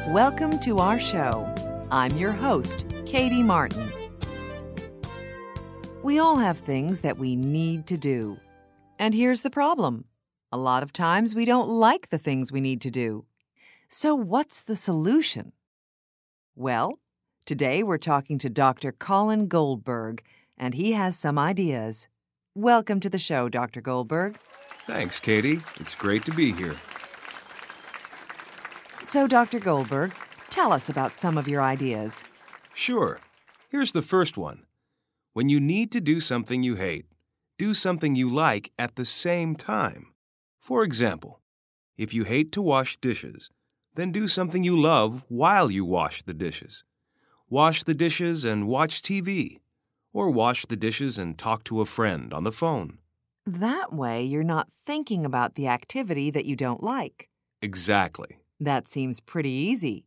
Welcome to our show. I'm your host, Katie Martin. We all have things that we need to do. And here's the problem. A lot of times we don't like the things we need to do. So what's the solution? Well, today we're talking to Dr. Colin Goldberg, and he has some ideas. Welcome to the show, Dr. Goldberg. Thanks, Katie. It's great to be here. So, Dr. Goldberg, tell us about some of your ideas. Sure. Here's the first one. When you need to do something you hate, do something you like at the same time. For example, if you hate to wash dishes, then do something you love while you wash the dishes. Wash the dishes and watch TV, or wash the dishes and talk to a friend on the phone. That way, you're not thinking about the activity that you don't like. Exactly. That seems pretty easy.